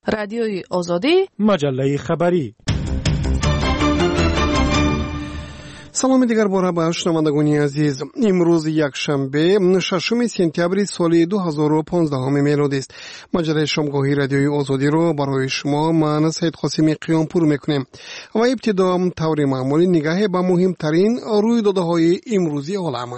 رادیوی آزادی، مجله خبری. سلام دیگر باره به شنوندگان عزیز. امروز یک شنبه 6 سپتامبر سال 2015 میلادی است. مجله شامگاهی رادیوی آزادی رو برای شما من سید قاسمی قیامپور میکنیم و ابتدا طور معمولی نگاه به مهمترین رویدادهای امروزی عالم.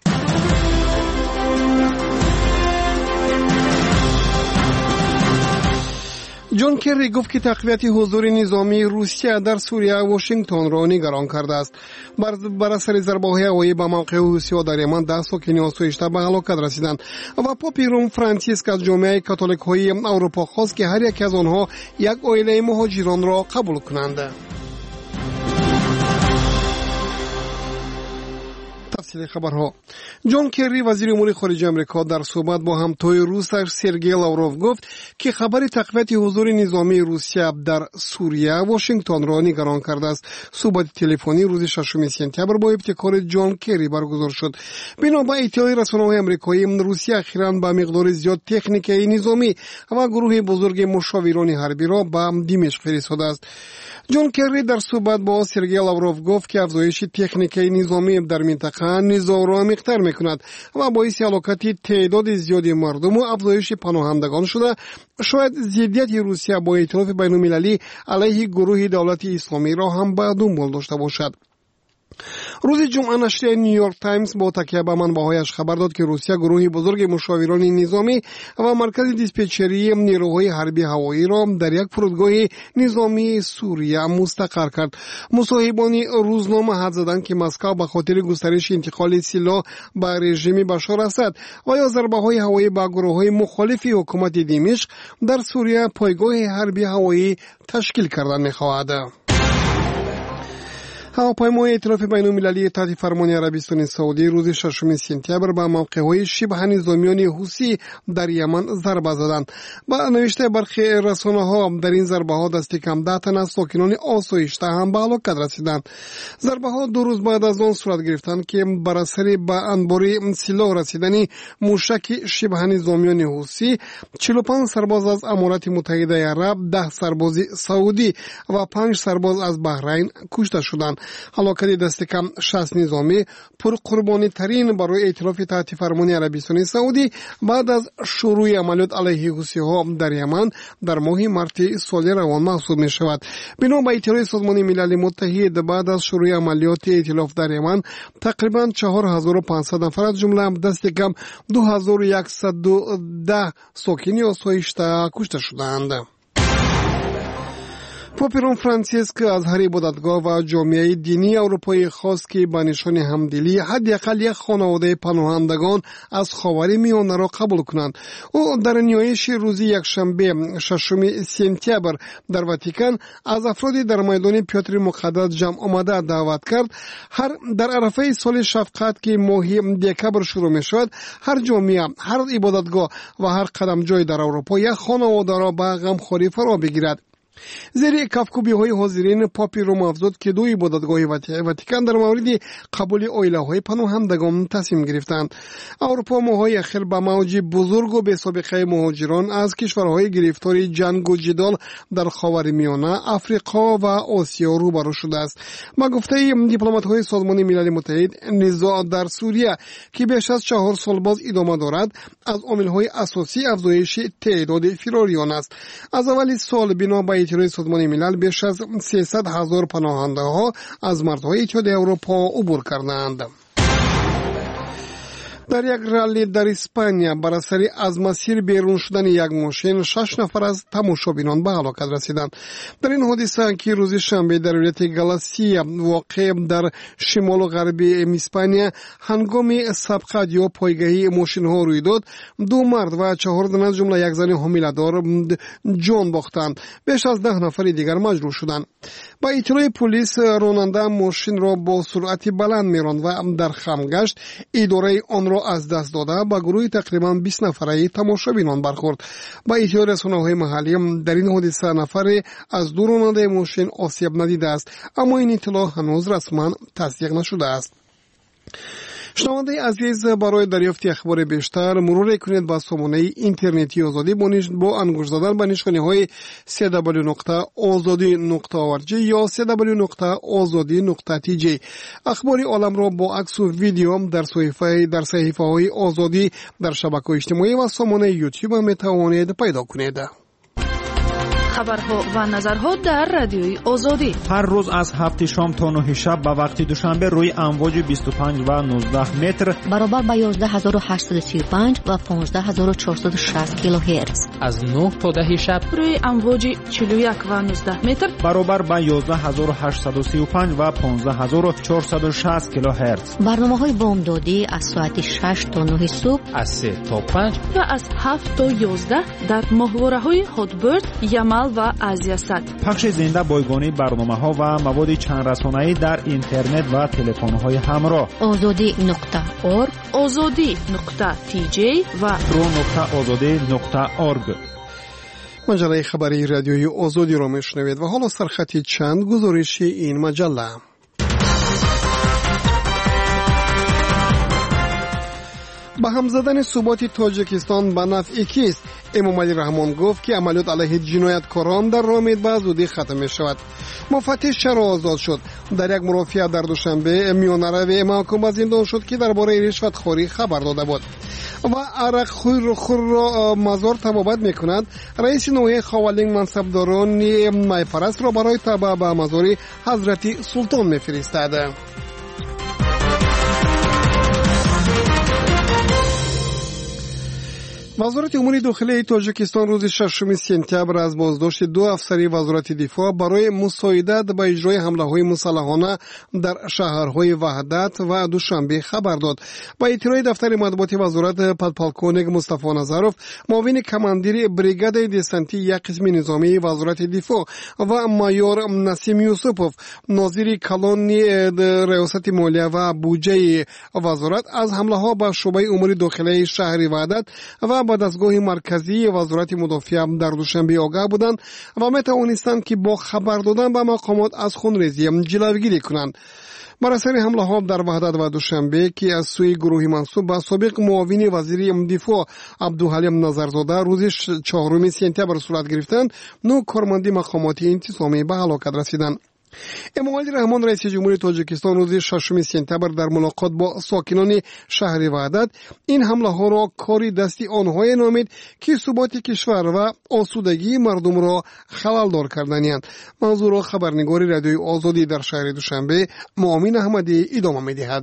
جان کری گفت که تقویت حضور نظامی روسیه در سوریه واشنگتن را نگران کرده است. بر اثر ضربه‌های هوایی به موقع حوثی‌ها در یمن 10 ساکن آسایشته به هلاکت رسیدند و پاپ روم فرانسیسک از جامعه کاتولیک‌های اروپا خواست که هر یک از آنها یک عائله مهاجران را قبول کنند. تفصیل خبرها. جان کری وزیر امور خارجه آمریکا در صحبت با همتای روسش سرگئی لاوروف گفت که خبر تقویت حضور نظامی روسیه در سوریه واشنگتن را نگران کرده است. صحبت تلفنی روز 6 سپتامبر با ابتکار جان کری برگزار شد. بنا به اطلاع رسانه‌های آمریکایی، روسیه اخیراً به مقدار زیاد تکنیک نظامی و گروه بزرگ مشاوران حربی را به دمشق فرستاده است. جان کری در صحبت با سرگئی لاوروف گفت که افزایش تکنیک نظامی در منطقه نزاع را عمیق‌تر می‌کند و باعث هلاکت تعداد زیادی مردم و افزایش پناهندگان شده. شاید ضدیت روسیه با ائتلاف بین‌المللی علیه گروه دولت اسلامی را هم به دنبال داشته باشد. روز جمعه نشریه نیویورک تایمز با تکیه به منبع‌هایش خبر داد که روسیه گروهی بزرگ مشاوران نظامی و مرکز دیسپچری نیروهای حربی هوایی را در یک فرودگاه نظامی سوریه مستقر کرد. مصاحبان روزنامه حد زدند که مسکو به خاطر گسترش انتقال سلاح به رژیم بشار اسد و یا ضربه‌های هوایی به گروه‌های مخالف حکومت دمشق در سوریه پایگاه حربی هوایی تشکیل کردن می‌خواهد. هواپیمای ائتلاف بین‌المللی تحت فرمان عربستان سعودی روز 6 سپتامبر به موقع‌های شبه نظامیان حوثی در یمن ضربه زدند. با نوشته برخی رسانه‌ها در این ضربه‌ها دست کم 10 تن از ساکنان آسایشته هم به هلاکت رسیدند. ضربه‌ها 2 روز بعد از آن صورت گرفتند که بر اثر به انبار سلاح رسیدن موشک شبه نظامیان حوثی 45 سرباز از امارات متحده عرب، 10 سرباز سعودی و 5 سرباز از بحرین کشته شدند. هلاکت دست کم 60 نظامی پرقربانی ترین برای ائتلاف تحت فرمان عربستان سعودی بعد از شروع عملیات علیه حوثی‌ها در یمن در ماه مارس سال روان محسوب می شود. بنا به اطلاع سازمان ملل متحد بعد از شروع عملیات ائتلاف در یمن تقریبا 4500 نفر از جمله دست کم 2110 ساکن آسایشته کشته شدند. پاپ روم فرانسیسک از هر عبادتگاه و جامعه دینی اروپایی خواست که به نشان همدلی حداقل یک خانواده پناهندگان از خاورمیانه را قبول کنند. او در نیایش روز یکشنبه 6 سپتامبر در واتیکان از افرادی در میدان پیاتر مقدس جمع آمده دعوت کرد در عرفه سال شفقت که ماه دکبر شروع می شود هر جامعه، هر عبادتگاه و هر قدم جای در اروپا یک خانواده را به غمخواری فرا بگیرد. زیر کفکوبی‌های حاضرین پاپ روم افزود که 2 عبادتگاه واتیکان در مورد قبول عائله‌های پناهندگان تصمیم گرفتند. اروپا ماه‌های اخیر با موج بزرگ و بی‌سابقه مهاجران از کشورهای گرفتار جنگ و جدال در خاورمیانه، آفریقا و آسیا روبرو شده است. با گفته دیپلمات‌های سازمان ملل متحد، نزاع در سوریه که بیش از 4 سال باز ادامه دارد، از عامل‌های اساسی افزایش تعداد فراریان است. از اول سال بنا به اطلاع سازمان ملل بیش از 300,000 پناهنده ها از مرزهای اتحادیه اروپا عبور کردند. در یک رالی در اسپانیا بر اثر از مسیر بیرون شدن یک ماشین 6 نفر از تماشابینان به هلاکت رسیدند. در این حادثه که روز شنبه در ولایت گالاسیا واقع در شمال و غرب اسپانیا هنگام سبقت یا پایگاهی ماشین ها روی داد، 2 مرد و 4 زن از جمله یک زن حامله‌دار جان باختند. بیش از 10 نفر دیگر مجروح شدند. با اطلاع پلیس راننده ماشین را با سرعت بلند میراند و در خم گشت. اداره آن را از دست داده با گروه تقریبا 20 نفره تماشابینان برخورد. با اطلاع رسانه‌های محلی در این حادثه نفر از 2 راننده ماشین آسیب ندیده است، اما این اطلاع هنوز رسما تصدیق نشده است. شنونده عزیز، برای دریافت اخبار بیشتر مرور کنید با سامانه اینترنتی آزادی با انگشت زدن به نشانه‌های www.azadi.org یا www.azadi.tj. اخبار عالم را با عکس و ویدیو در صحیفه‌های آزادی در شبکه‌های اجتماعی و سامانه یوتیوب می توانید پیدا کنید. خبرها و نظرها در رادیوی آزادی هر روز از 7 شام تا 9 شب به وقت دوشنبه روی امواج 25 و 19 متر برابر با 11835 و 15460 کیلوهرتز، از 9 تا 10 شب روی امواج 41 و 19 متر برابر با 11835 و 15460 کیلوهرتز. برنامه‌های بامدادی از ساعت 6 تا 9 صبح، از 3 تا 5 و از 7 تا 11 در ماهواره‌های هاتبرد، یمل و آزیاسات. پخش زنده بایگانی برنامه‌ها و مواد چند رسانه‌ای در اینترنت و تلفن‌های همراه. azadi.org، azadi.tj و pro.azadi.org. مجله خبری رادیوی آزادی را میشنوید و حالا سرخطی چند گزارش این مجله. به هم زدن ثبات تاجیکستان به نفع کیست؟ امامعلی رحمان گفت که عملیات علیه جنایتکاران در رامید به زودی ختم می شود. مفتش چرا آزاد شد؟ در یک مرافعه در دوشنبه میانروی محکوم به زندان شد که درباره رشوتخوری خبر داده بود. و عرق خور را مزار تبابت می کند. رئیس نوحه خاولینگ منصبداران میپرست را برای تبع به مزار حضرت سلطان می فرستد. وزارت امور داخلی تاجیکستان روز 6 سپتامبر از بازداشت 2 افسری وزارت دفاع برای مساعدت به اجرای حمله‌های مسلحانه در شهرهای وحدت و دوشنبه خبر داد. با اطلاع دفتر مطبوعات وزارت پدپالکونگ مصطفی نظروف، معاون کماندیر بریگاد دسنتی یک قسم نظامی وزارت دفاع و مایور نسیم یوسفوف، ناظر کلان ریاست مالیه و بودجه وزارت، از حمله‌ها به شعبه امور داخلی شهر وحدت و با دستگاه مرکزی وزارت مدافع در دوشنبه آگاه بودند و می توانستند که با خبر دادن به مقامات از خونریزی جلوگیری کنند. بر اثر حمله ها در وحدت و دوشنبه که از سوی گروهی منسوب به سابق معاون وزیر دفاع عبدالحلیم نظرزاده روز 4 سپتامبر صورت گرفتند، 9 کارمند مقامات انتظامی به هلاکت رسیدند. امامعلی رحمان رئیس جمهوری تاجیکستان روز 6 سپتامبر در ملاقات با ساکنان شهر وحدت این حمله ها را کاری دستی آنهای نامید که ثبات کشور و آسودگی مردم را خلل‌دار کردند. موضوع را خبرنگار رادیوی آزادی در شهر دوشنبه مؤمن احمدی ادامه می‌دهد.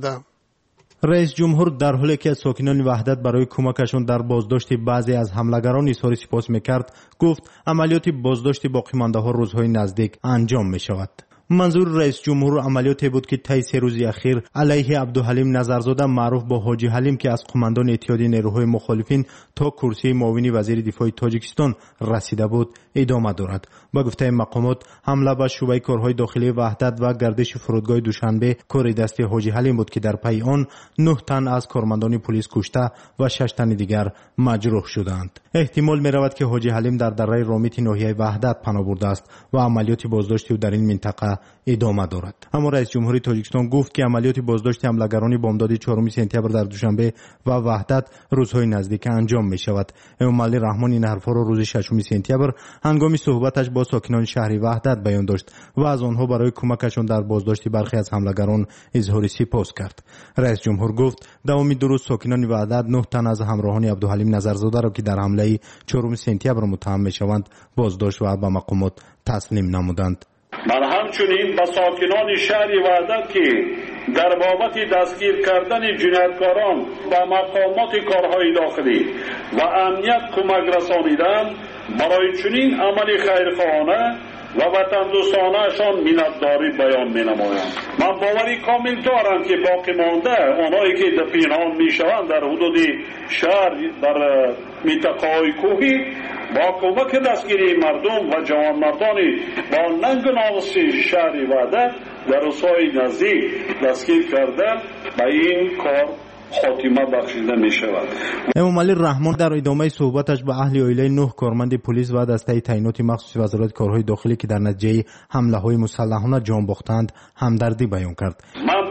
رئیس جمهور در حالی که ساکنان وحدت برای کمکشان در بازداشت بعضی از حملگران اظهار سپاس می‌کرد، گفت عملیات بازداشت باقی مانده‌ها روزهای نزدیک انجام می‌شود. منظور رئیس جمهور عملیاتی بود که طی 3 روز اخیر علیه عبدالحلیم نظرزاده معروف به حاجی حلیم که از قماندان اتحادیه نیروهای مخالفین تا کرسی معاون وزیر دفاع تاجیکستان رسیده بود ادامه دارد. با گفته مقامات، حمله به شعبه کارهای داخلی وحدت و گردش فرودگاه دوشنبه کار دستی حاجی حلیم بود که در پی آن 9 تن از کارمندان پلیس کشته و 6 تن دیگر مجروح شدند. احتمال می‌رود که حاجی حلیم در دره رامیت ناحیه وحدت پناه برده است و عملیات بازداشت او در این منطقه ادامه دارد. اما رئیس جمهوری تاجیکستان گفت که عملیات بازداشت حملگران بامداد 4 سپتامبر در دوشنبه و وحدت روزهای نزدیک انجام می شود. امامعلی رحمان این حرفا را روز 6 سپتامبر هنگام صحبتش با ساکنان شهر وحدت بیان داشت و از آنها برای کمکشان در بازداشت برخی از حملگران اظهار سپاس کرد. رئیس جمهور گفت دوام 2 روز ساکنان وحدت 9 تن از همراهان عبدالحلیم نظرزاده را که در حمله 4 سپتامبر متهم می شوند بازداشت و به مقامات تسلیم نمودند. من همچنین به ساکنان شهر وحدت که در بابت دستگیر کردن جنایتکاران به مقامات کارهای داخلی و امنیت کمک رسانیدند برای چنین عمل خیرخواهانه و وطن دوستانه‌شان منتداری بیان می‌نمایند. من باوری کامل دارم که باقی مانده آنهایی که در پنهان می‌شوند در حدود شهر در منطقه‌های کوهی با کمک دستگیری مردم و جوانمردانی با ننگ و ناموس شهر وحدت در روزهای نزدیک دستگیر کرده به این کار خاتمه بخشیده می شود. امامعلی رحمان در ادامه صحبتش به اهل عائله 9 کارمند پلیس و دسته تعینات مخصوص وزارت کارهای داخلی که در نتیجه حمله های مسلحانه جان باختند همدردی بیان کرد. من به اهل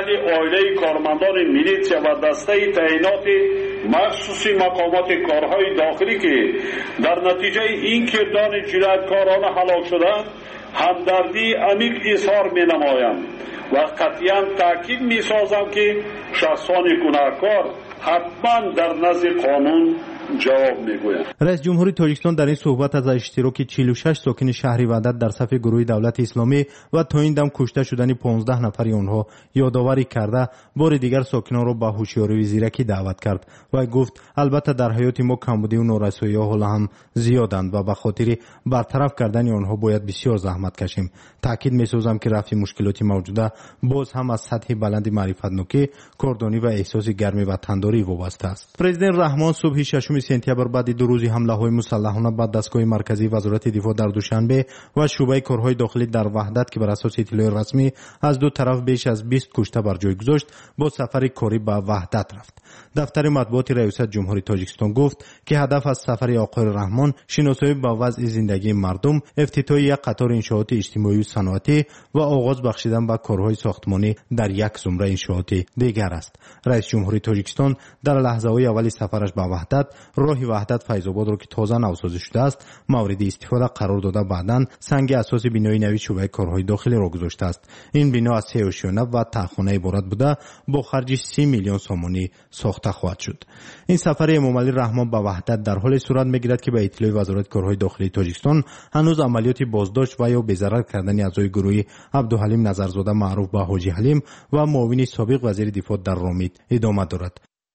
اهل عائله کارمندان میلیتسیا و دسته تعیینات مخصوصی مقامات کارهای داخلی که در نتیجه این کردان جنایتکارانه هلاک شدند همدردی عمیق اظهار می نمایم و قطعاً تاکید می سازم که شخصان گناهکار حتما در نزد قانون جواب میگوید. رئیس جمهوری تاجیکستان در این صحبت از اشتراک 46 ساکن شهر وحدت در صف گروه دولت اسلامی و تا این دم کشته شدن 15 نفری آنها یادآوری کرده بار دیگر ساکنان را به هوشیاری و زیرکی دعوت کرد و گفت البته در حیات ما کمبودی و نارسایی‌ها حالا هم زیادند و به خاطر برطرف کردن آنها باید بسیار زحمت کشیم. تاکید می‌سازم که رفع مشکلات موجوده باز هم از سطح بلند معرفت‌نوکی، کاردانی و احساس گرمی و تنداری وابسته است. پرزیدنت رحمان صبح 6 سپتامبر بعد دو روزی حمله‌های مسلحانه به دستگاه مرکزی وزارت دفاع در دوشنبه و شعبه کارهای داخلی در وحدت که بر اساس اطلاع رسمی از دو طرف بیش از 20 کشته بر جای گذاشت با سفر کاری به وحدت رفت. دفتر مطبوعات ریاست جمهوری تاجیکستان گفت که هدف از سفر آقای رحمان شناسایی با وضع زندگی مردم، افتتاح یک قطار انشاءات اجتماعی و صنعتی و آغاز بخشیدن به کارهای ساختمانی در یک زمره انشاءات دیگر است. رئیس جمهوری تاجیکستان در لحظه‌های اولی سفرش به وحدت راه وحدت فیض‌آباد را که تازه نوسازی شده است مورد استفاده قرار داده بعداً سنگ اساس بنای نوی شعبه کارهای داخلی را گذاشته است. این بنا از 3 شانه و تخانه عبارت بوده با خرج 30 میلیون سومانی ساخته خواهد شد. این سفر امام علی رحمان به وحدت در حال صورت میگیرد که به اطلاع وزارت کارهای داخلی تاجیکستان هنوز عملیات بازداشت و یا بی‌ضرر کردن اعضای گروه عبدالحلیم نظرزاده معروف به حاجی حلیم و معاون سابق وزیر دفاع در رامید ادامه دارد.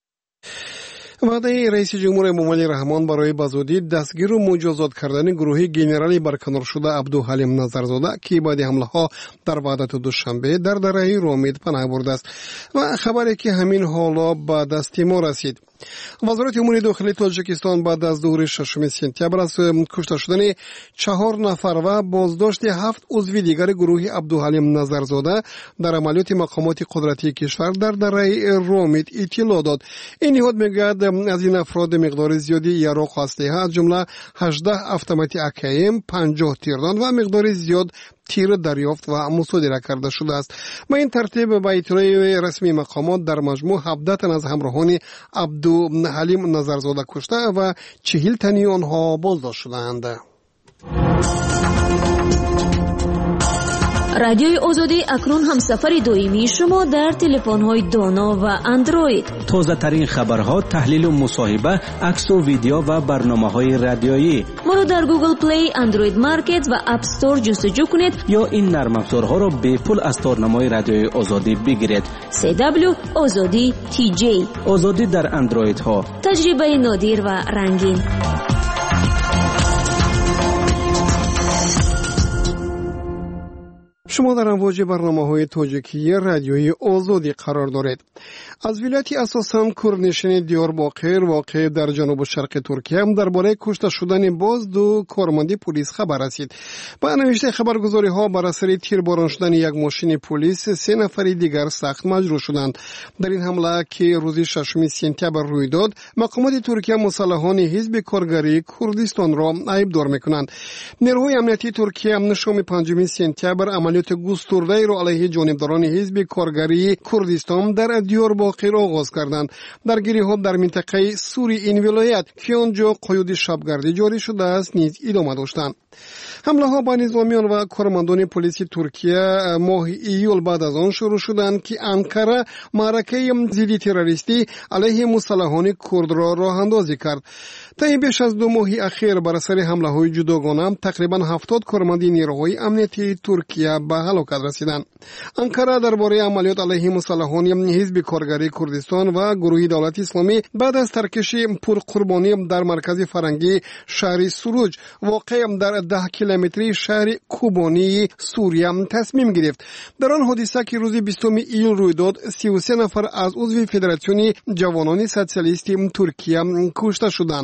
وعده رئیس جمهور امام علی رحمان برای بزودی دستگیر و مجازات کردن گروه گنرالی برکنار شده عبدالحلیم نظرزاده که بعد حمله‌ها در وحدت دوشنبه در دره رامید پناه برده است و خبری که همین حالا به دست ما رسید. وزارت امور داخلی تاجیکستان بعد از ظهور 6 سپتامبر از کشته شدن 4 نفر و بازداشت 7 عضو دیگر گروه عبدالحلیم نظرزاده در عملیات مقامات قدرتی کشور در دره رامید اطلاع داد. این نهاد میگوید از این افراد مقدار زیادی یراق و اسلحه از جمله 18 اتومات AKM، 50 تیردان و مقدار زیاد تیر دریافت و مصادره کرده شده است. با این ترتیب به اطلاع رسمی مقامات در مجموع 17 تن از همراهان عبدالحلیم نظرزاده کشته و 40 تنی آنها بازداشت شدند. رادیوی آزادی اکنون هم سفر دائمی شما در تلفن‌های دانا و اندروید. تازه ترین خبرها، تحلیل و مصاحبه، عکس و ویدیو و برنامه‌های رادیویی. ما رو در گوگل پلی، اندروید مارکت و اپ استور جستجو کنید یا این نرم افزارها را به پول از تارنمای رادیوی آزادی بگیرید. CW آزادی TJ. آزادی در اندروید ها. تجربه نادر و رنگین. شما در امواج برنامه‌های تاجیکی رادیوی آزادی قرار دارید. از ولایتی اساساً کردنشین دیارباقر واقع در جنوب شرق ترکیه هم درباره کشته شدن باز دو کارمند پلیس خبر رسید. با نوشته خبرگزاری‌ها بر اثر تیرباران شدن یک ماشین پلیس 3 نفر دیگر سخت مجروح شدند. در این حمله که روز 6 سپتامبر روی داد، مقامات ترکیه مسلحان حزب کارگری کردستان را عیبدار می‌کنند. نیروهای امنیتی ترکیه نشام 5 سپتامبر عملیات گسترده را علیه جانبداران حزب کارگری کردستان در دیارباقر آغاز کردند. درگیری‌ها در منطقه سوری این ولایت که آنجا قیود شبگردی جاری شده است نیز ادامه داشتند. حمله ها با نظامیان و کارمندان پلیس ترکیه ماه ایول بعد از آن شروع شدند که انقره معرکه ضد تروریستی علیه مسلحان کرد را راه اندازی کرد. طی بیش از 2 ماه اخیر بر اثر حمله های جداگانه تقریبا 70 کارمند نیروهای امنیتی ترکیه به هلاکت رسیدند. انقره درباره عملیات علیه مسلحان حزب کارگری کردستان و گروه دولت اسلامی بعد از ترکش پرقربانی در مرکز فرنگی شهر سروج واقع در 10 کیلومتری شهر کوبانی سوریه تصمیم گرفت. در آن حادثه که روز 20 ایول روی داد 33 نفر از عضو فدراسیون جوانان سوسیالیست ترکیه کشته شدند.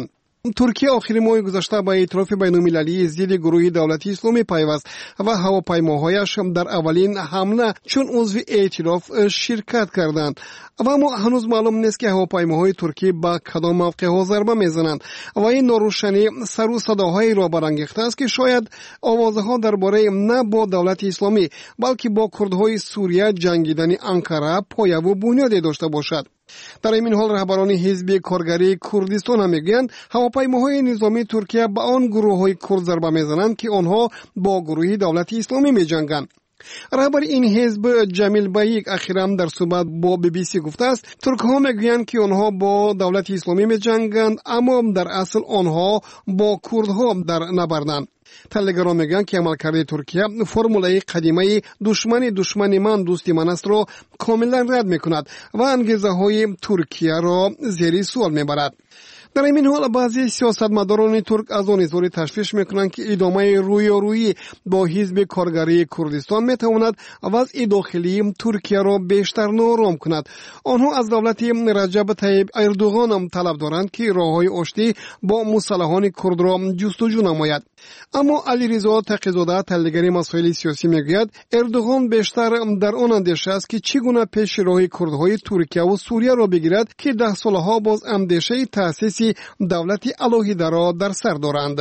ترکیه آخر ماه گذشته به ائتلاف بین‌المللی ضد گروه دولت اسلامی پیوست و هواپیماهایش در اولین حمله چون عضو ائتلاف شرکت کردند. و اما هنوز معلوم نیست که هواپیماهای ترکیه به کدام موقع‌ها ضربه میزنند و این ناروشنی سر و صداهایی را برانگیخته است که شاید آوازها درباره نه با دولت اسلامی بلکه با کردهای سوریه جنگیدن انقره پایه و بنیادی داشته باشد. در این حال رهبران حزب کارگری کردستان هم میگویند هواپیماهای نظامی ترکیه به آن گروه‌های کرد ضربه میزنند که آنها با گروه دولت اسلامی میجنگند. رهبر این حزب جمیل بیک اخیراً در صحبت با BBC گفته است ترک‌ها میگویند که آنها با دولت اسلامی میجنگند اما در اصل آنها با کردها در نبردند. تحلیلگران میگن که عملکرد ترکیه فرمولای قدیمی دشمن من دوست من است را کاملا رد میکند و انگیزه های ترکیه را زیر سوال میبرد. در این حال بعضی سیاستمداران ترک از آن اظهار تشویش میکنند که ادامه رویارویی با حزب کارگری کردستان میتواند وضع داخلی ترکیه را بیشتر نارام کند. آنها از دولت رجب طیب اردوغان هم طلب دارند که راههای آشتی با مسلحان کرد را جستجو نماید. اما علیرضا تقی‌زاده تحلیلگر مسائل سیاسی میگوید اردوغان بیشتر در آن اندیشه است که چگونه پیش راه کردهای ترکیه و سوریه را بگیرد که 10 سالها باز اندیشه تأسیس دولت الهیده را در سر دارند.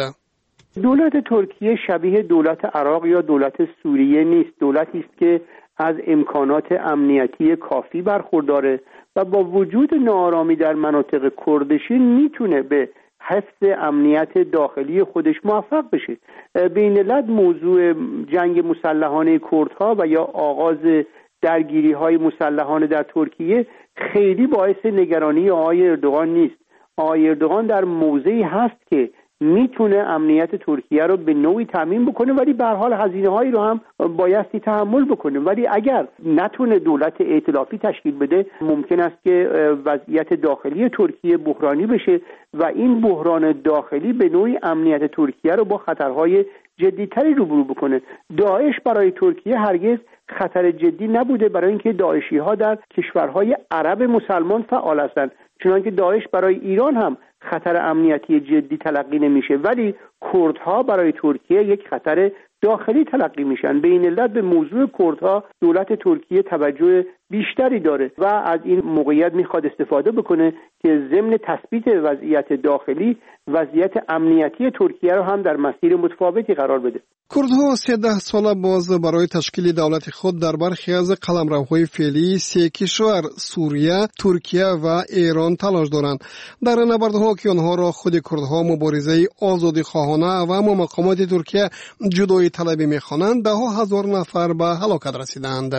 دولت ترکیه شبیه دولت عراق یا دولت سوریه نیست. دولتی است که از امکانات امنیتی کافی برخورداره و با وجود ناآرامی در مناطق کردشین میتونه به حفظ امنیت داخلی خودش موفق بشه. بین‌الملل موضوع جنگ مسلحانه کردها و یا آغاز درگیری‌های مسلحانه در ترکیه خیلی باعث نگرانی آقای اردوغان نیست. آقای اردوغان در موضعی هست که میتونه امنیت ترکیه رو به نوعی تامین بکنه ولی به هر حال هزینه‌هایی رو هم بایستی تحمل بکنه. ولی اگر نتونه دولت ائتلافی تشکیل بده ممکن است که وضعیت داخلی ترکیه بحرانی بشه و این بحران داخلی به نوعی امنیت ترکیه رو با خطرهای جدی‌تری روبرو بکنه. داعش برای ترکیه هرگز خطر جدی نبوده برای اینکه داعشی‌ها در کشورهای عرب مسلمان فعال هستند. چنانکه داعش برای ایران هم خطر امنیتی جدی تلقی نمیشه ولی کردها برای ترکیه یک خطر داخلی تلقی میشن. بین علت به موضوع کردها دولت ترکیه توجه بیشتری داره و از این موقعیت میخواد استفاده بکنه که ضمن تثبیت وضعیت داخلی وضعیت امنیتی ترکیه رو هم در مسیر متفاوتی قرار بده. کردها 13 سال باز برای تشکیل دولت خود در برخی از قلمروهای فعلی 3 کشور سوریه، ترکیه و ایران تلاش دارند. در نبردها که آنها را خود کردها مبارزه آزادی خواهانه و اما مقامات ترکیه جدایی طلبی می‌خوانند، 10,000 نفر به هلاکت رسیدند.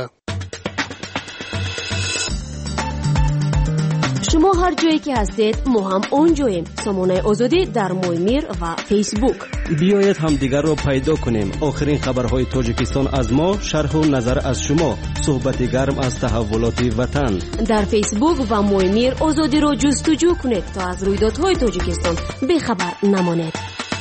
شما هر جایی که هستید ما هم اونجاییم. سامانه آزادی در مویمیر و فیسبوک. بیایید هم دیگر را پیدا کنیم. آخرین خبرهای تاجیکستان از ما، شرح و نظر از شما، صحبت گرم از تحولات وطن. در فیسبوک و مویمیر آزادی را جستجو کنید تا از رویدادهای تاجیکستان بی‌خبر نمانید.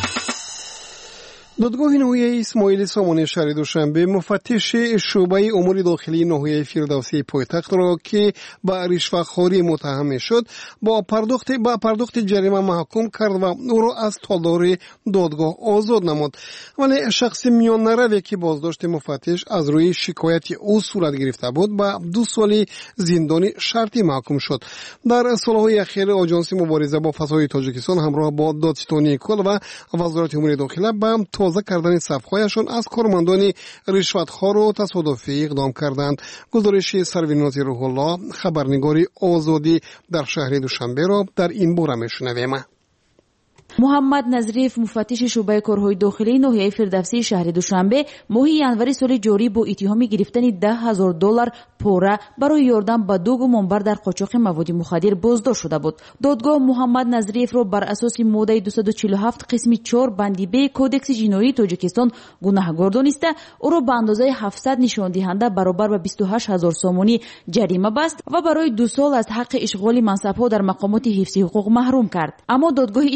دادگاه ناحیه اسماعیل سامانی شهر دوشنبه مفتش شعبه امور داخلی ناحیه فردوسی پایتخت را که به رشوه‌خواری متهم شد با پرداخت جریمه محکوم کرد و او را از تالار دادگاه آزاد نمود. ولی شخص میان نروی که بازداشت مفتش از روی شکایت او صورت گرفته بود به 2 سال زندان شرطی محکوم شد. در سالهای اخیر آژانس مبارزه با فساد تاجیکستان همراه با دادستانی کل و وزارت امور داخله به تازه کردن صف‌هایشان از کارمندان رشوتخوار و تصادفی اقدام کردند. گزارش سرورناز روح الله خبرنگار آزادی در شهر دوشنبه را در این باره میشنویم. محمد نظریف مفتش شعبه کارهای داخلی ناحیه فردوسی شهر دوشنبه ماه ینوری سال جاری با اتهام گرفتن $10,000 پوره برای یاردن به 2 گمانبر در قاچاق مواد مخدر بازداشت شده بود. دادگاه محمد نظریف را بر اساس ماده 247 قسم 4 بندی ب کودکس جنایی تاجیکستان گناهکار دانسته او را به اندازه 700 نشان دهنده برابر به 28,000 سومانی جریمه بست و برای 2 سال از حق اشغال منصب‌ها در مقامات حفظ حقوق محروم کرد. اما دادگاه اسماعیل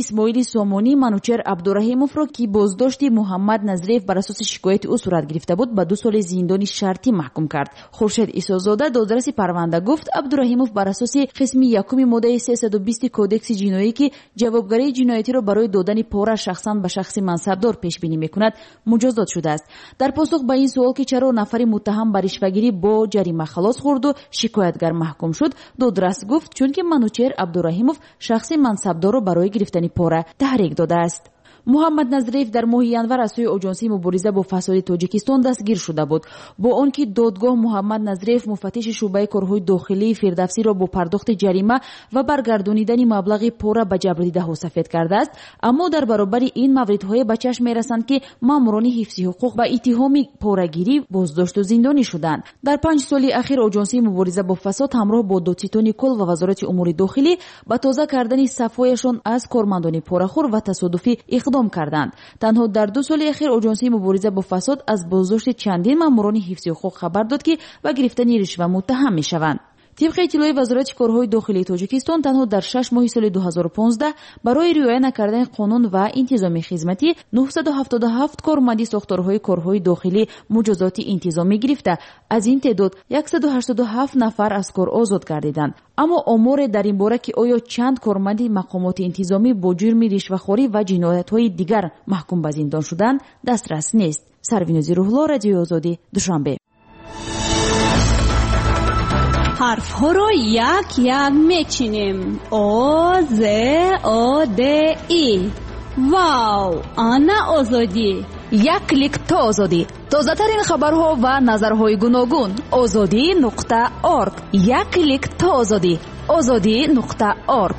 сомонӣ манучер абдураҳимовро ки боздошти муҳаммад назриев бар асоси шикояти ӯ сурат гирифта буд ба 2 соли зиндони шартӣ маҳкум кард. хуршед исозода додраси парванда гуфт абдураҳимов бар асоси қисми 1 моддаи 320 кодекси ҷиноӣ ки ҷавобгарии ҷиноятиро барои додани пора шахсан ба шахси мансабдор пешбинӣ мекунад муҷозот шудааст. дар посух ба ин суол ки чаро нафари муттаҳам ба ришвагирӣ бо ҷарима халос хурду шикоятгар маҳкум шуд, додрас гуфт чунки манучер абдураҳимов шахси мансабдорро барои гирифтани пора таҳрик додааст. муҳаммад назриев дар моҳи январ аз сӯи оҷонсии мубориза бо фасоди тоҷикистон дастгир шуда буд. бо он ки додгоҳ муҳаммад назриев муфаттиши шӯъбаи корҳои дохилии фирдавсиро бо пардохти ҷарима ва баргардонидани маблағи пора ба ҷабрдидаҳо сафед кардааст, аммо дар баробари ин мавридҳое ба чашм мерасанд ки маъмурони ҳифзи ҳуқуқ ба иттиҳоми порагирӣ боздошту зиндонӣ шуданд. дар 5 соли ахир оҷонсии мубориза бо фасод ҳамроҳ бо додситони кул ва вазорати умури дохилӣ ба тоза кардани сафҳояшон аз кормандони порахӯр ва тасодуфӣ иқдом карданд. танҳо дар 2 соли ахир оҷонсии мубориза бо фасод аз боздошти чандин маъмурони ҳифзи ҳуқуқ хабар дод ки ба гирифтани ришва муттаҳам мешаванд. طبق اطلاع وزارت کارهای داخلی تاجیکستان تنها در 6 ماه سال 2015 برای رعایت نکردن قانون و انتظامی خدمتی 977 کارمند ساختارهای کارهای داخلی مجازات انتظامی گرفته. از این تعداد 187 نفر از کار آزاد گردیدند. اما آمار در این باره که آیا چند کارمند مقامات انتظامی با جرم رشوه‌خواری و جنایت‌های دیگر محکوم به زندان شدند دسترس نیست. سروینوزی روح‌الله، رادیو آزادی، دوشنبه. حرف ها رو یک یک میچینیم. آ ز آ د ای. واو، آنا آزادی. یک کلیک تا آزادی. تازه ترین خبرها و نظرهای گوناگون. azadi.org. یک کلیک تا آزادی. azadi.org.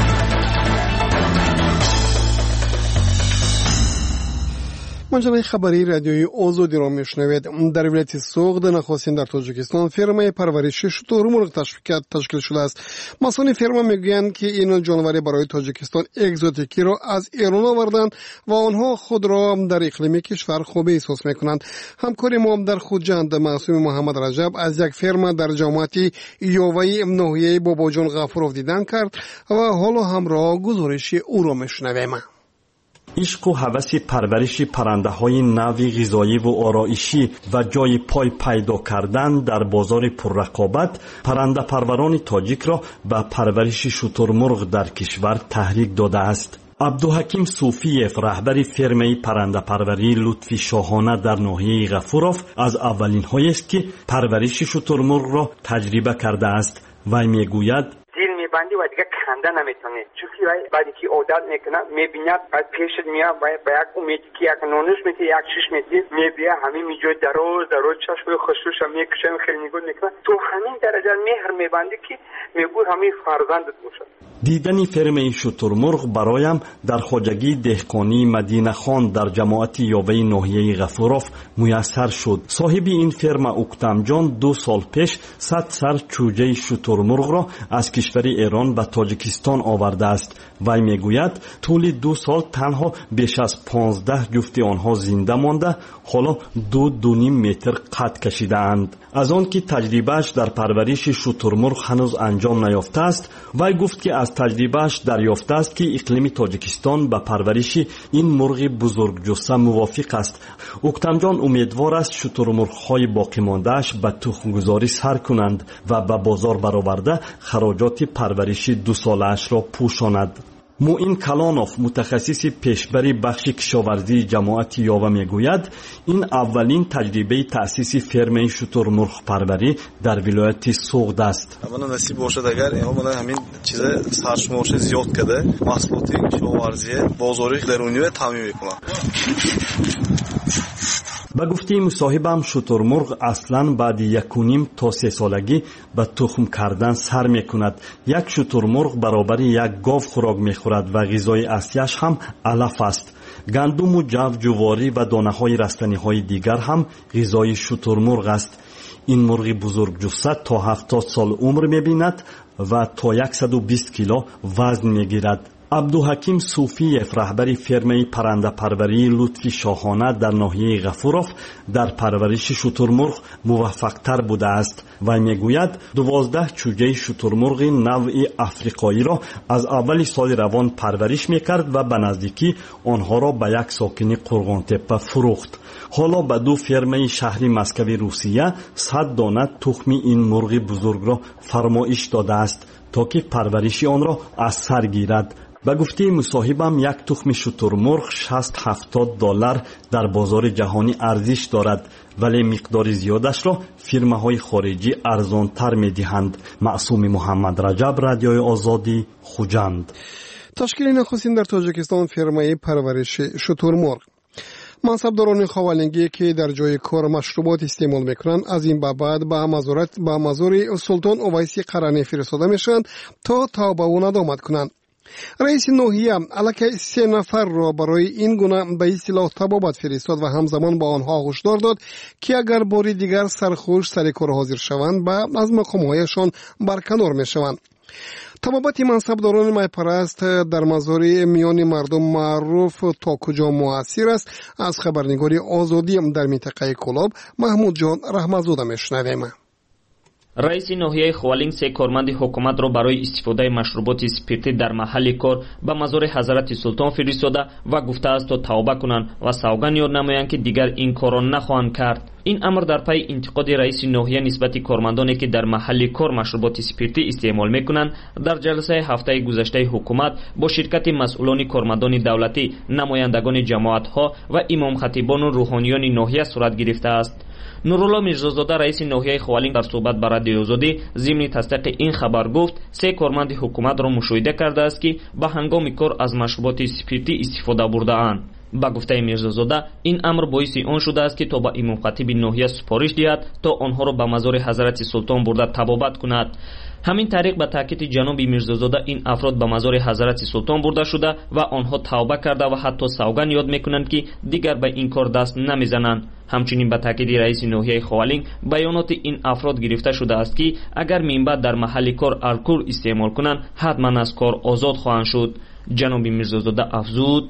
منجلای خبری رادیوی آزادی را میشنوید. در ولایت سوغد نخستین در تاجیکستان فرمای پرورش شترمرغ تشکیل شده است. مسئولین فرما میگویند که این جانور برای تاجیکستان اگزوتیکی را از ایران آوردند و آنها خود را در اقلیم کشور خوب احساس میکنند. همکار ما در خوجند معصوم محمد رجب از یک فرما در جامعه یاوه‌ای ناحیه باباجان غفورov دیدن کرد و حالا همراه گزارش او را میشنویم. عشق و هوس پرورش پرنده های نوی غذایی و آرایشی و جای پای پیدا کردن در بازار پررقابت پرنده پروران تاجیک را به پرورش شترمرغ در کشور تحریک داده است. عبدالحکیم صوفیف رهبر فرمه پرنده پروری لطفی شاهانه در ناحیه غفورov از اولین هایی است که پرورش شترمرغ را تجربه کرده است. وی میگوید بندی و دیگه کنده نمیتونه چونکه بعدی که عادت میکنه میبیند بعد پیشت میاد و با یک امیدی که یک نونش میتی یک شش میتی میبیه همین میجای دراز چشم خوشوش میکشه خیلی نگاه میکنه تو همین درجه مهر میبندی که میگو همین فرزندت باشه. دیدن فرمه شترمرغ برایم در خواجگی دهقانی مدینه خان در جماعت یاوه ناحیه غفورov میسر شد. صاحب این فرما اکتم جان 2 سال پیش 100 سر چوجه شترمرغ را از کشور ایران به تاجیکستان آورده است. وی میگوید طول 2 سال تنها بیش از 15 جفت آنها زنده مانده، حالا 2.5 متر قد کشیده اند. از آن که تجربهش در پرورش شترمرغ هنوز انجام نیافته است، وی گفت که از تجربهش دریافته است که اقلیم تاجیکستان به پرورش این مرغ بزرگجثه موافق است. اکتم جان امیدوار است شترمرغ‌های باقی مانده‌اش به تخم‌گذاری سر کنند و به بازار برآورده خراجات پرورش 2 ساله‌اش را پوشاند. موئین کلانوف متخصص پیشبری بخش کشاورزی جماعت یاوه میگوید این اولین تجربه تأسیس فرمه شترمرغ پروری در ولایت سوغد است. اولا نصیب باشد اگر اینا همین چیز سرشمارش زیاد کرده محصولات کشاورزی بازاری درونی رو تامین میکنه. به گفته مصاحبم شترمرغ اصلا بعد 1.5 تا 3 سالگی به تخم کردن سر میکند. یک شترمرغ برابر یک گاو خوراک میخورد و غذای اصلیش هم علف است. گندم و جواری و دانه های رستنی های دیگر هم غذای شترمرغ است. این مرغ بزرگجثه تا 70 سال عمر میبیند و تا 120 کیلو وزن میگیرد. عبدالحکیم صوفیف راهبر فرمه پرنده‌پروری لطفی شاهانه در ناحیه غفورف در پرورش شترمرغ موفق‌تر بوده است و میگوید 12 چوجه شترمرغ نوع افریقایی را از اول سال روان پرورش میکرد و به نزدیکی آنها را به یک ساکن قرغان‌تپه فروخت. حالا به 2 فرمه شهری مسکوی روسیه 100 دانه تخم این مرغ بزرگ را فرمایش داده است تا که پرورش آن را از سر گیرد. به گفته مصاحبم یک تخم شترمرغ 60-70 دلار در بازار جهانی ارزش دارد، ولی مقدار زیادش را فرمه‌های خارجی ارزان‌تر می‌دهند. معصوم محمد رجب، رادیوی آزادی، خوجند. تشکیل نخستین در تاجیکستان فرمه پرورش شترمرغ. منصبداران خاولنگی که در جای کار مشروبات استعمال میکنند از این به بعد به مزار سلطان اویسی قرنی فرستاده میشند تا توبه و ندامت کنند. رئیس ناحیه الکی 3 نفر را برای این گونه به اصطلاح تبابت فرستاد و همزمان با آنها هشدار داد که اگر باری دیگر سرخوش سر کار حاضر شوند از مقامهایشان برکنار میشوند. تبابت منصبداران مایپرست در مزار میان مردم معروف تا کجا مؤثر است؟ از خبرنگاری آزادی در منطقه کلاب محمود جان رحمتزاده میشنویم. رئیس ناحیه خوالینگ 3 کارمند حکومت را برای استفاده مشروبات اسپریتی در محل کار به مزار حضرت سلطان فرستاده و گفته است تا توبه کنند و سوگند یاد نمایند که دیگر این کار را نخواهند کرد. این امر در پی انتقاد رئیس ناحیه نسبت کارمندانی که در محل کار مشروبات اسپریتی استعمال میکنند در جلسه هفته گذشته حکومت با شرکت مسئولان کارمندان دولتی، نمایندگان جماعت‌ها و امام خطیبان و روحانیان ناحیه صورت گرفته است. نورالله میرزازاده رئیس ناحیه خوالینگ در صحبت با رادیوی آزادی ضمن تصدیق این خبر گفت 3 کارمند حکومت را مشاهده کرده است که به هنگام کار از مشروبات اسپریتی استفاده برده‌اند. با گفته میرزازاده این امر باعث آن شده است که تا به امام خطیب ناحیه سفارش دهد تا آنها را به مزار حضرت سلطان برده تبابت کند. همین طریق به تاکید جناب میرزازاده این افراد به مزار حضرت سلطان برده شده و آنها توبه کرده و حتی سوگند یاد میکنند که دیگر به این کار دست نمیزنند. همچنین به تاکید رئیس ناحیه خوالینگ بیانات این افراد گرفته شده است که اگر من بعد در محل کار الکل استعمال کنند حتما از کار آزاد خواهند شد. جناب میرزازاده افزود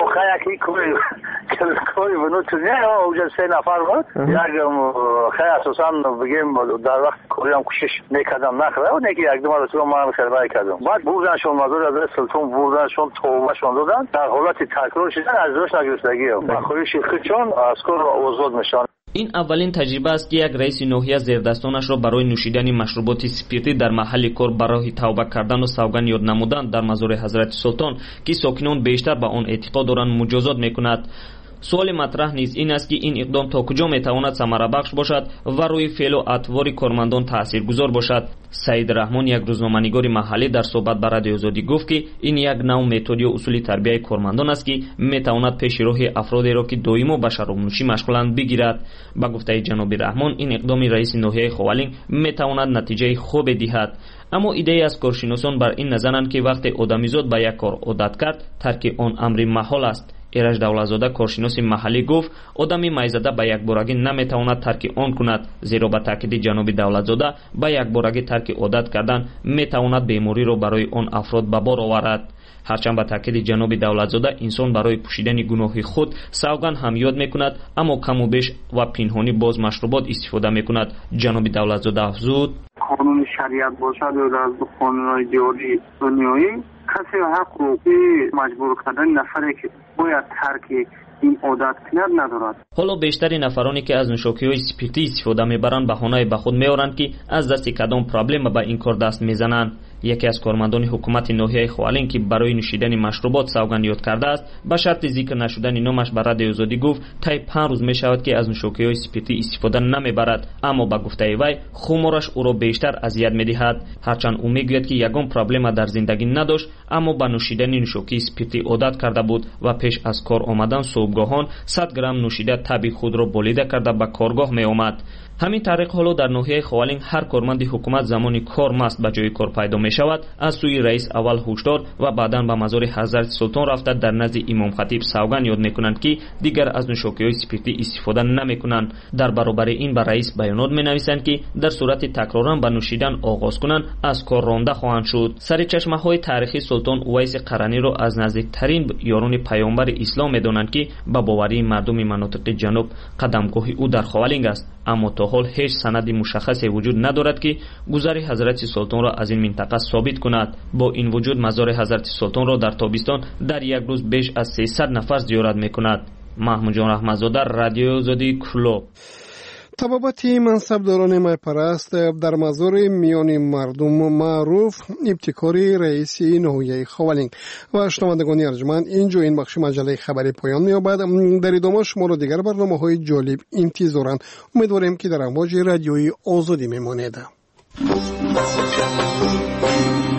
کاری بنو تو نه اونجا 3 نفر بود یک خیلی اساسا بگیم در وقت کاری هم کوشش میکردم نخره و نگی یک دو مرتبه ما هم سربای کردم بعد بردنشون مزار حضرت سلطان بردنشون توبهشون دادن در حالت تکرار شدن از روش نگرفتگی با خواهش خودشون از کار آزاد میشن. این اولین تجربه است که یک رئیس ناحیه زیردستانش را برای نوشیدن مشروبات اسپریتی در محل کار برای توبه کردن و سوگند یاد نمودن در مزار حضرت سلطان که ساکنان بیشتر به آن اعتقاد دارند مجازات میکند. سوال مطرح نیز این است که این اقدام تا کجا میتواند ثمره بخش باشد و روی فعل و اطوار کارمندان تاثیرگذار باشد. سعید رحمان یک روزنامه‌نگار محلی در صحبت با رادیو آزادی گفت که این یک نوع متد و اصول تربیت کارمندان است که میتواند پیش راه افرادی را که دائما به شرابنوشی مشغولند بگیرد. با گفته جناب رحمان این اقدام رئیس ناحیه خوالینگ میتواند نتیجه خوب دهد. اما ایده از کارشناسان بر این نظرند که وقتی آدمیزاد به یک کار عادت کرد ترک آن امر محال است. ایرج دولتزاده کارشناس محلی گفت آدمی میزده به یک بارگی نمیتواند ترک آن کند، زیرا به تاکید جناب دولتزاده به یک بارگی ترک عادت کردن میتواند بیماری را برای آن افراد به بار آورد. هرچند به تاکید جناب دولتزاده انسان برای پوشیدن گناه خود سوگند هم یاد میکند اما کم و بیش و پنهانی باز مشروبات استفاده میکند. جناب دولتزاده افزود قانون شریعت باشد یا از قانون‌های جاری دنیایی کسی حق رو مجبور کردن نفری که باید ترک این عادت کند ندارد. حالا بیشتر نفرانی که از نوشاکی‌های اسپریتی استفاده میبرند بهانه به خود میارند که از دست کدام پرابلم به این کار دست میزنند. یکی از کارمندان حکومت ناحیه خوالینگ که برای نوشیدن مشروبات سوگند یاد کرده است به شرط ذکر نشدن نامش به رادیو آزادی گفت طی 5 روز میشود که از نوشاکی‌های اسپریتی استفاده نمیبرد، اما به گفته وی خمارش او را بیشتر اذیت میدهد. هرچند او میگوید که یگان پرابلم در زندگی نداشت اما به نوشیدن نوشاکی اسپریتی عادت کرده بود و پیش از کار آمدن صبحگاهان 100 گرم نوشیده تب خود را بریده کرده به کارگاه می آمد. ҳамин тариқ ҳоло дар ноҳияи ховалинг ҳар корманди ҳукумат замони кор маст ба ҷои кор пайдо мешавад аз сӯи раис аввал ҳушдор ва баъдан ба мазори ҳазрати султон рафта дар назди имомхатиб савган ёд мекунанд ки дигар аз нӯшокиҳои спиртӣ истифода намекунанд. дар баробари ин ба раис баёнот менависанд ки дар сурати такроран ба нӯшидан оғоз кунанд аз кор ронда хоҳанд шуд. сари чашмаҳои таърихи султон увайси қараниро аз наздиктарин ёрони паёмбари ислом медонанд ки ба боварии мардуми манотиқи ҷануб қадамгоҳи ӯ дар ховалинг аст, аммо то ҳол ҳеҷ санади мушаххасе вуҷуд надорад ки гузари ҳазрати султонро аз ин минтақа собит кунад. бо ин вуҷуд мазори ҳазрати султонро дар тобистон дар як рӯз беш аз 300 нафар зиёрат мекунад. маҳмудҷон раҳматзода, радиои озодии кӯҳло. табобати мансабдорони майпараст дар мазори миёни мардум маъруф ибтикори раиси ноҳияи ховалинг. ва шунавандагони арҷуманд, инҷо ин бахши маҷаллаи хабари поён меёбад. дар идома шуморо дигар барномаҳои ҷолиб интизоранд. умедворем ки дар амвоҷи радиои озодӣ мемонед.